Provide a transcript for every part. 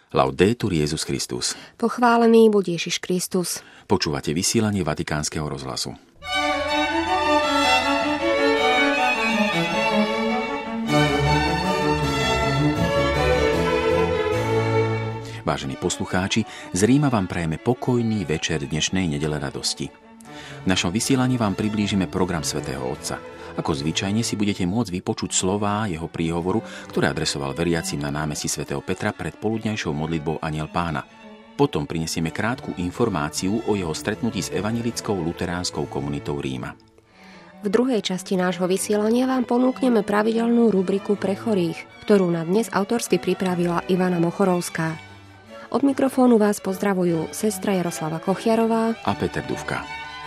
Laudetur Jesus Christus. Pochválený buď Ježiš Kristus. Počúvate vysielanie Vatikánskeho rozhlasu. Vážení poslucháči, z Ríma vám prajeme pokojný večer dnešnej nedele radosti. V našom vysielaní vám priblížime program svätého Otca. Ako zvyčajne si budete môcť vypočuť slová jeho príhovoru, ktoré adresoval veriacim na námestí svätého Petra pred poludňajšou modlitbou Anjel Pána. Potom prinesieme krátku informáciu o jeho stretnutí s evanjelickou luteránskou komunitou Ríma. V druhej časti nášho vysielania vám ponúkneme pravidelnú rubriku pre chorých, ktorú na dnes autorsky pripravila Ivana Mochorovská. Od mikrofónu vás pozdravujú sestra Jaroslava Kochiarová a Peter Dufka.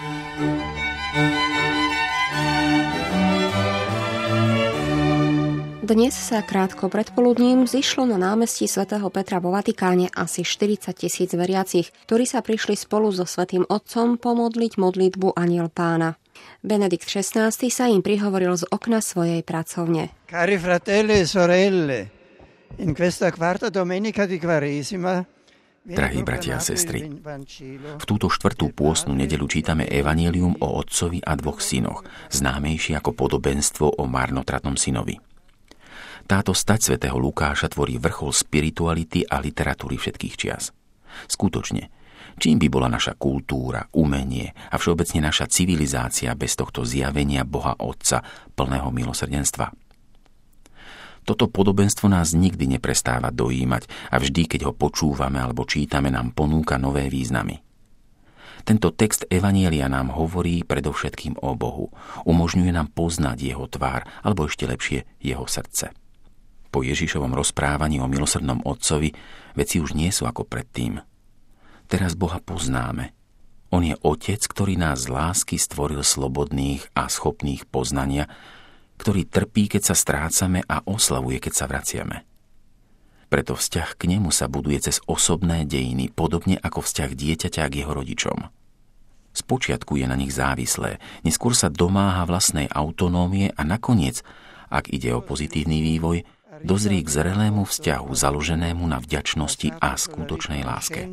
Dnes sa krátko predpoludním zišlo na námestí svätého Petra vo Vatikáne asi 40 000 veriacich, ktorí sa prišli spolu so svätým Otcom pomodliť modlitbu Anjel Pána. Benedikt XVI sa im prihovoril z okna svojej pracovne. Cari fratelli e sorelle, in questa quarta domenica di Quaresima, drahí bratia a sestry, v túto štvrtú pôstnu nedeľu čítame evanjelium o otcovi a dvoch synoch, známejšie ako podobenstvo o marnotratnom synovi. Táto stať svätého Lukáša tvorí vrchol spirituality a literatúry všetkých čias. Skutočne, čím by bola naša kultúra, umenie a všeobecne naša civilizácia bez tohto zjavenia Boha Otca plného milosrdenstva? Toto podobenstvo nás nikdy neprestáva dojímať a vždy, keď ho počúvame alebo čítame, nám ponúka nové významy. Tento text evanjelia nám hovorí predovšetkým o Bohu. Umožňuje nám poznať jeho tvár, alebo ešte lepšie jeho srdce. Po Ježišovom rozprávaní o milosrdnom Otcovi veci už nie sú ako predtým. Teraz Boha poznáme. On je Otec, ktorý nás z lásky stvoril slobodných a schopných poznania, ktorý trpí, keď sa strácame a oslavuje, keď sa vraciame. Preto vzťah k nemu sa buduje cez osobné dejiny, podobne ako vzťah dieťaťa k jeho rodičom. Spočiatku je na nich závislé, neskôr sa domáha vlastnej autonómie a nakoniec, ak ide o pozitívny vývoj, dozrie k zrelému vzťahu založenému na vďačnosti a skutočnej láske.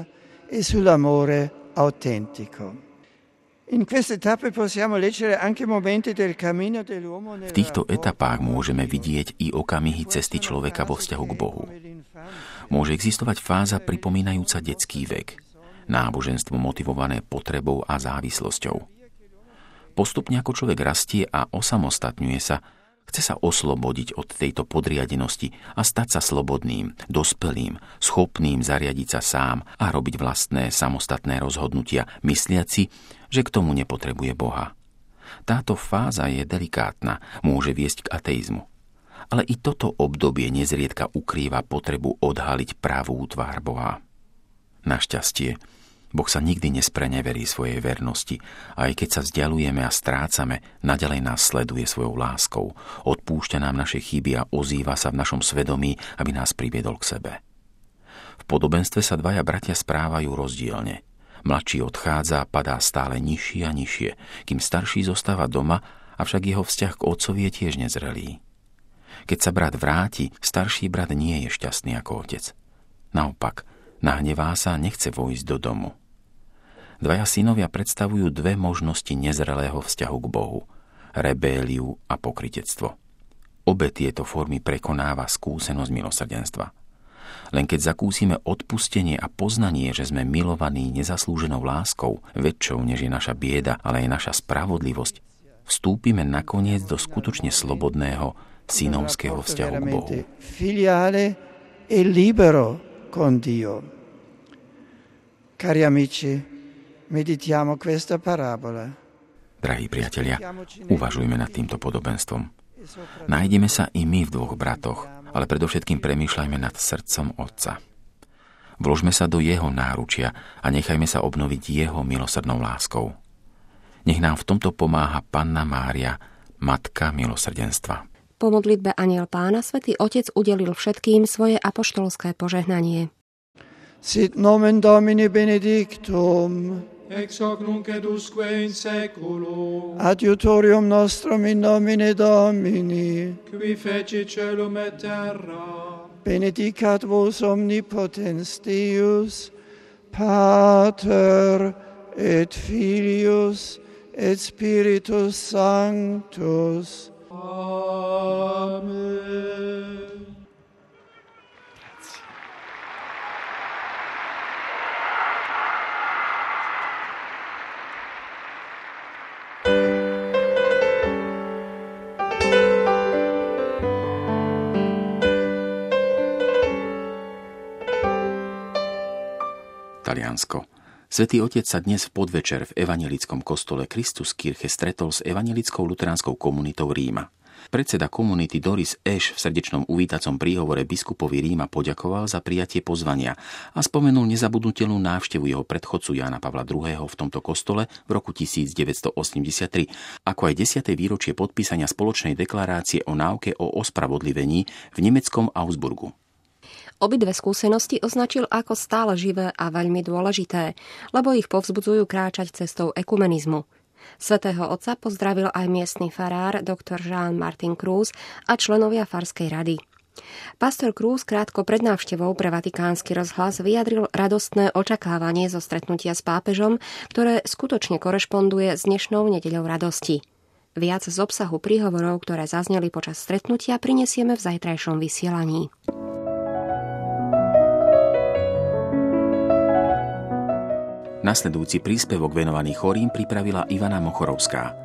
V týchto etapách môžeme vidieť i okamihy cesty človeka vo vzťahu k Bohu. Môže existovať fáza pripomínajúca detský vek, náboženstvo motivované potrebou a závislosťou. Postupne ako človek rastie a osamostatňuje sa, chce sa oslobodiť od tejto podriadenosti a stať sa slobodným, dospelým, schopným zariadiť sa sám a robiť vlastné samostatné rozhodnutia, mysliaci, že k tomu nepotrebuje Boha. Táto fáza je delikátna, môže viesť k ateizmu. Ale i toto obdobie nezriedka ukrýva potrebu odhaliť pravú tvár Boha. Našťastie, Boh sa nikdy nespreneverí svojej vernosti, aj keď sa vzdialujeme a strácame, naďalej nás sleduje svojou láskou, odpúšťa nám naše chyby a ozýva sa v našom svedomí, aby nás priviedol k sebe. V podobenstve sa dvaja bratia správajú rozdielne. Mladší odchádza a padá stále nižšie a nižšie, kým starší zostáva doma, avšak jeho vzťah k otcovi je tiež nezrelý. Keď sa brat vráti, starší brat nie je šťastný ako otec. Naopak, nahnevá sa a nechce vojsť do domu. Dvaja synovia predstavujú dve možnosti nezrelého vzťahu k Bohu, rebéliu a pokrytectvo. Obe tieto formy prekonáva skúsenosť milosrdenstva. Len keď zakúsime odpustenie a poznanie, že sme milovaní nezaslúženou láskou, väčšou než je naša bieda, ale aj naša spravodlivosť, vstúpime nakoniec do skutočne slobodného synovského vzťahu k Bohu. Filiale e libero con Dio. Cari amici, meditiamo questa parabola. Drahí priatelia, uvažujme nad týmto podobenstvom. Nájdeme sa i my v dvoch bratoch, ale predovšetkým premýšľajme nad srdcom Otca. Vložme sa do jeho náručia a nechajme sa obnoviť jeho milosrdnou láskou. Nech nám v tomto pomáha Panna Mária, Matka milosrdenstva. Po modlitbe Anjel Pána svätý Otec udelil všetkým svoje apoštolské požehnanie. Sit nomen Domini benedictum, ex hoc nunc et usque in saeculum, adiutorium nostrum in nomine Domini, qui feci caelum et terra. benedicat vos omnipotens Deus, Pater et Filius et Spiritus Sanctus. Amen. Taliansko. Svätý Otec sa dnes v podvečer v evanjelickom kostole Christus Kirche stretol s evanjelickou luteránskou komunitou Ríma. Predseda komunity Doris Eš v srdečnom uvítacom príhovore biskupovi Ríma poďakoval za prijatie pozvania a spomenul nezabudnutelnú návštevu jeho predchodcu Jána Pavla II. V tomto kostole v roku 1983, ako aj 10. výročie podpísania spoločnej deklarácie o náuke o ospravodlivení v nemeckom Augsburgu. Obidve skúsenosti označil ako stále živé a veľmi dôležité, lebo ich povzbudzujú kráčať cestou ekumenizmu. Svätého Otca pozdravil aj miestny farár dr. Jean-Martin Cruz a členovia farskej rady. Pastor Cruz krátko pred návštevou pre Vatikánsky rozhlas vyjadril radostné očakávanie zo stretnutia s pápežom, ktoré skutočne korešponduje s dnešnou nedeľou radosti. Viac z obsahu príhovorov, ktoré zazneli počas stretnutia, prinesieme v zajtrajšom vysielaní. Nasledujúci príspevok venovaný chorým pripravila Ivana Mochorovská.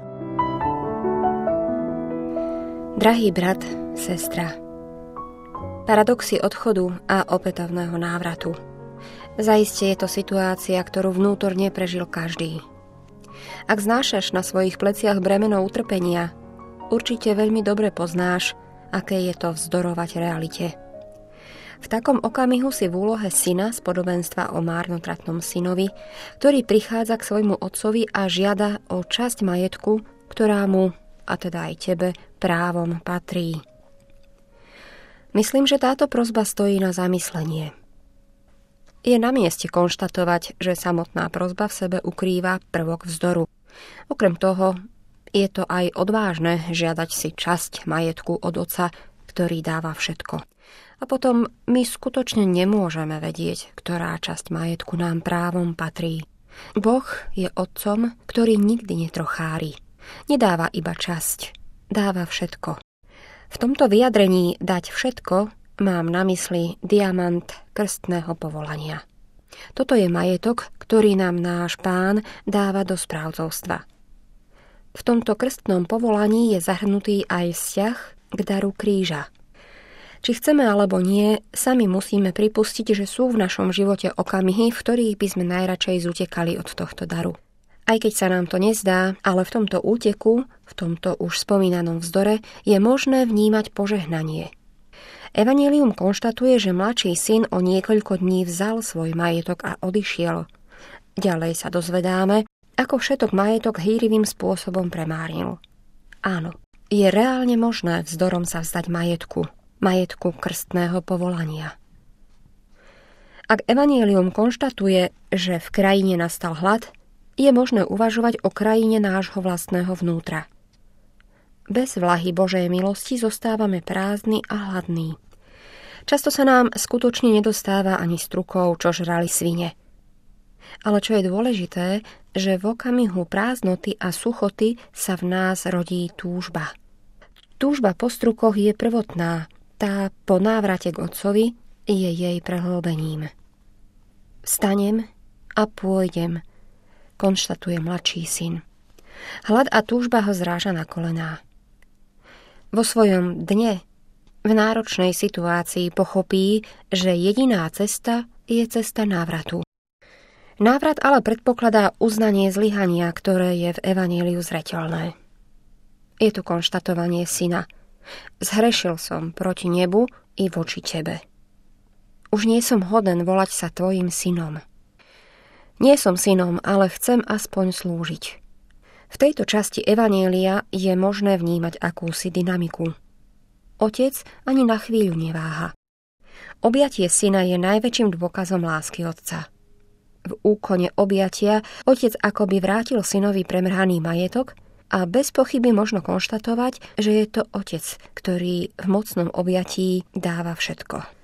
Drahý brat, sestra, paradoxy odchodu a opätovného návratu. Zaiste je to situácia, ktorú vnútorne prežil každý. Ak znášaš na svojich pleciach bremeno utrpenia, určite veľmi dobre poznáš, aké je to vzdorovať realite. V takom okamihu si v úlohe syna z podobenstva o márnotratnom synovi, ktorý prichádza k svojmu otcovi a žiada o časť majetku, ktorá mu, a teda aj tebe, právom patrí. Myslím, že táto prosba stojí na zamyslenie. Je na mieste konštatovať, že samotná prosba v sebe ukrýva prvok vzdoru. Okrem toho, je to aj odvážne žiadať si časť majetku od otca, ktorý dáva všetko. A potom my skutočne nemôžeme vedieť, ktorá časť majetku nám právom patrí. Boh je otcom, ktorý nikdy netrochári. Nedáva iba časť, dáva všetko. V tomto vyjadrení dať všetko mám na mysli diamant krstného povolania. Toto je majetok, ktorý nám náš Pán dáva do správcovstva. V tomto krstnom povolaní je zahrnutý aj vzťah k daru kríža. Či chceme alebo nie, sami musíme pripustiť, že sú v našom živote okamihy, v ktorých by sme najradšej zutekali od tohto daru. Aj keď sa nám to nezdá, ale v tomto úteku, v tomto už spomínanom vzdore, je možné vnímať požehnanie. Evanjelium konštatuje, že mladší syn o niekoľko dní vzal svoj majetok a odišiel. Ďalej sa dozvedáme, ako všetok majetok hýrivým spôsobom premárnil. Áno, je reálne možné vzdorom sa vzdať majetku krstného povolania. Ak evanjelium konštatuje, že v krajine nastal hlad, je možné uvažovať o krajine nášho vlastného vnútra. Bez vlahy Božej milosti zostávame prázdni a hladní. Často sa nám skutočne nedostáva ani strukov, čo žrali svine. Ale čo je dôležité, že v okamihu prázdnoty a suchoty sa v nás rodí túžba. Túžba po strukoch je prvotná, tá po návrate k otcovi je jej prehlbením. Vstanem a pôjdem, konštatuje mladší syn. Hlad a túžba ho zráža na kolená. Vo svojom dne, v náročnej situácii pochopí, že jediná cesta je cesta návratu. Návrat ale predpokladá uznanie zlyhania, ktoré je v evanjeliu zreteľné. Je tu konštatovanie syna. Zhrešil som proti nebu i voči tebe. Už nie som hoden volať sa tvojim synom. Nie som synom, ale chcem aspoň slúžiť. V tejto časti evanjelia je možné vnímať akúsi dynamiku. Otec ani na chvíľu neváha. Objatie syna je najväčším dôkazom lásky otca. V úkone objatia otec akoby vrátil synovi premrhaný majetok a bez pochyby možno konštatovať, že je to otec, ktorý v mocnom objatí dáva všetko.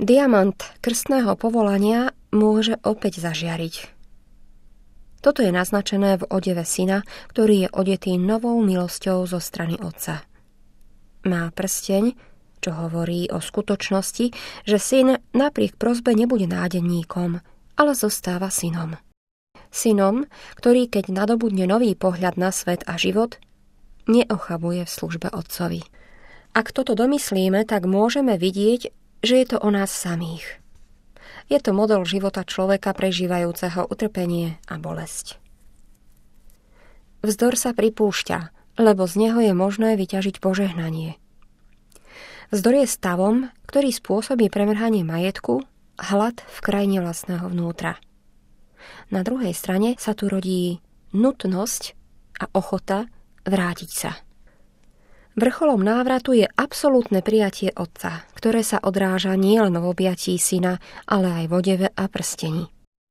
Diamant krstného povolania môže opäť zažiariť. Toto je naznačené v odeve syna, ktorý je odetý novou milosťou zo strany otca. Má prsteň, čo hovorí o skutočnosti, že syn napriek prosbe nebude nádeníkom, ale zostáva synom. Synom, ktorý keď nadobudne nový pohľad na svet a život, neochabuje v službe otcovi. Ak toto domyslíme, tak môžeme vidieť, že je to o nás samých. Je to model života človeka prežívajúceho utrpenie a bolesť. Vzdor sa pripúšťa, lebo z neho je možné vyťažiť požehnanie. Vzdor je stavom, ktorý spôsobí premrhanie majetku, hlad v krajine vlastného vnútra. Na druhej strane sa tu rodí nutnosť a ochota vrátiť sa. Vrcholom návratu je absolútne prijatie otca, ktoré sa odráža nielen v objatí syna, ale aj v odeve a prstení.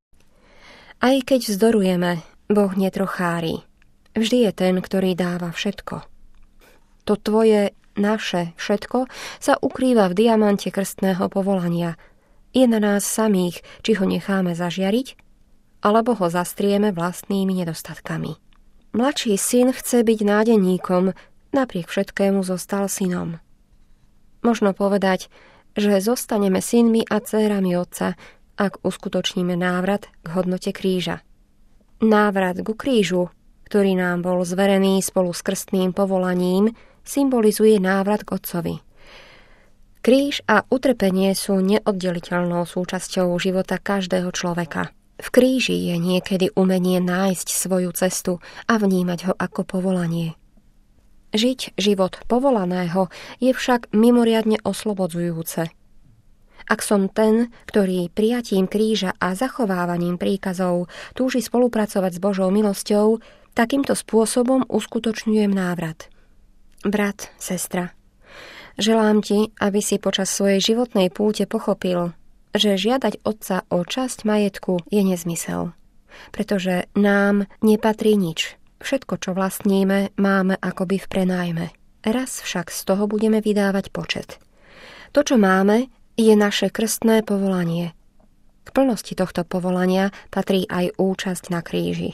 Aj keď vzdorujeme, Boh netrochári. Vždy je ten, ktorý dáva všetko. To tvoje, naše všetko sa ukrýva v diamante krstného povolania. Je na nás samých, či ho necháme zažiariť, alebo ho zastrieme vlastnými nedostatkami. Mladší syn chce byť nádeníkom, napriek všetkému zostal synom. Možno povedať, že zostaneme synmi a dcérami otca, ak uskutočníme návrat k hodnote kríža. Návrat ku krížu, ktorý nám bol zverený spolu s krstným povolaním, symbolizuje návrat k otcovi. Kríž a utrpenie sú neoddeliteľnou súčasťou života každého človeka. V kríži je niekedy umenie nájsť svoju cestu a vnímať ho ako povolanie. Žiť život povolaného je však mimoriadne oslobodzujúce. Ak som ten, ktorý prijatím kríža a zachovávaním príkazov túži spolupracovať s Božou milosťou, takýmto spôsobom uskutočňujem návrat. Brat, sestra, želám ti, aby si počas svojej životnej púte pochopil, že žiadať otca o časť majetku je nezmysel, pretože nám nepatrí nič. Všetko, čo vlastníme, máme akoby v prenájme. Raz však z toho budeme vydávať počet. To, čo máme, je naše krstné povolanie. K plnosti tohto povolania patrí aj účasť na kríži.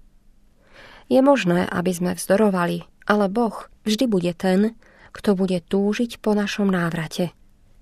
Je možné, aby sme vzdorovali, ale Boh vždy bude ten, kto bude túžiť po našom návrate.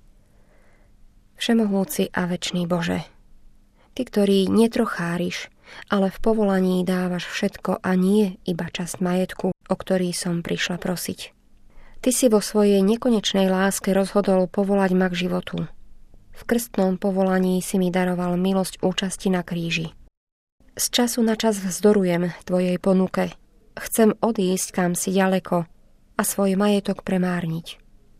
Všemohúci a večný Bože, Ty, ktorý netrocháriš, ale v povolaní dávaš všetko a nie iba časť majetku, o ktorý som prišla prosiť. Ty si vo svojej nekonečnej láske rozhodol povolať ma k životu. V krstnom povolaní si mi daroval milosť účasti na kríži. Z času na čas vzdorujem tvojej ponuke. Chcem odísť kam si ďaleko a svoj majetok premárniť.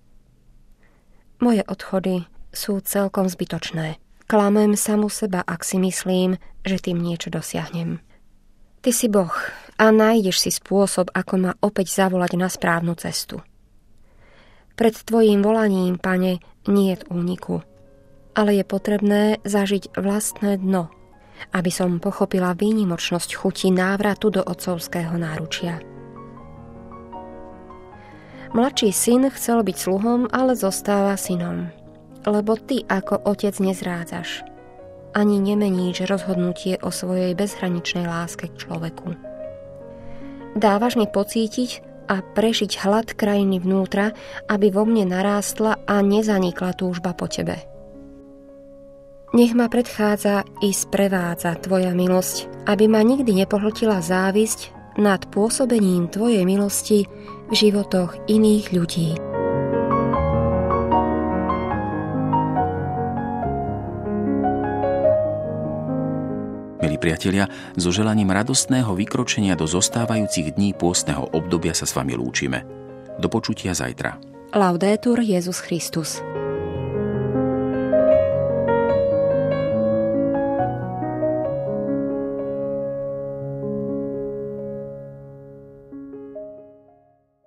Moje odchody sú celkom zbytočné. Klamem samu seba, ak si myslím, že tým niečo dosiahnem. Ty si Boh a nájdeš si spôsob, ako ma opäť zavolať na správnu cestu. Pred tvojím volaním, Pane, niet úniku, ale je potrebné zažiť vlastné dno, aby som pochopila výnimočnosť chuti návratu do otcovského náručia. Mladší syn chcel byť sluhom, ale zostáva synom. Lebo ty ako otec nezrádzaš. Ani nemeníš rozhodnutie o svojej bezhraničnej láske k človeku. Dávaš mi pocítiť a prežiť hlad krajiny vnútra, aby vo mne narástla a nezanikla túžba po tebe. Nech ma predchádza i sprevádza tvoja milosť, aby ma nikdy nepohltila závisť nad pôsobením tvojej milosti v životoch iných ľudí. Milí priatelia, so želaním radostného vykročenia do zostávajúcich dní pôstneho obdobia sa s vami lúčime. Do počutia zajtra. Laudetur Jesus Christus.